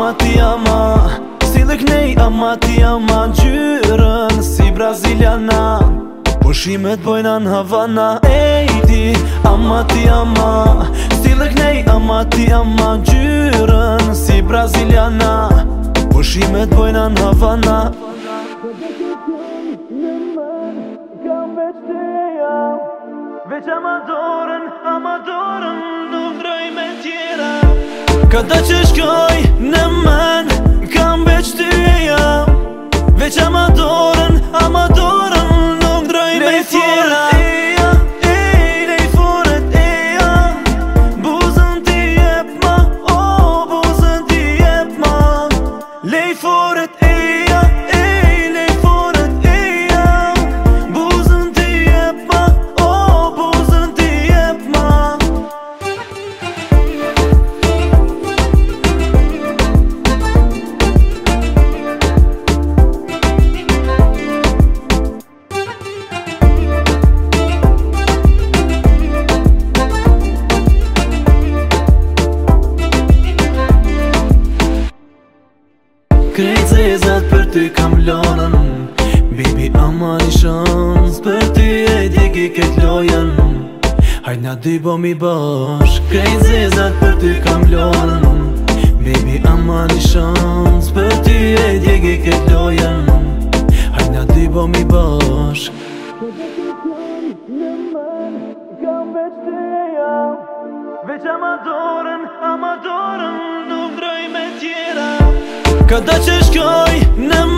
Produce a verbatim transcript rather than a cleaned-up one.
ama ti ama Si lëknej ama ti ama Gjyrën si Braziliana Pushimet bojna në Havana Ej ti ama ti ama Si lëknej ama ti ama Gjyrën si Braziliana Pushimet bojna në Havana Veç amadorën, amadorën Nuk ndroj me tjera Kada që shkoj në men Kam veç ty e jam Veç amadorën, amadorën Nuk ndroj me tjera Ej, lej foret e jam Buzën ti jep ma Oh, buzën ti jep ma Lej foret e jam Ej, lej foret e jam Buzën ti jep ma Krejt zezat për ty kam lonën Baby ama një shans Për ty e djegi ket lojen Hajt na dy bo mi bashk Krejt zezat për ty kam lonën Baby ama një shans Për ty e djegi ket lojen Hajt na dy bo mi bashk Kam veç ty e jam Veç amadorën, amadorën Nuk ndroj me tjera Kada që shkoj në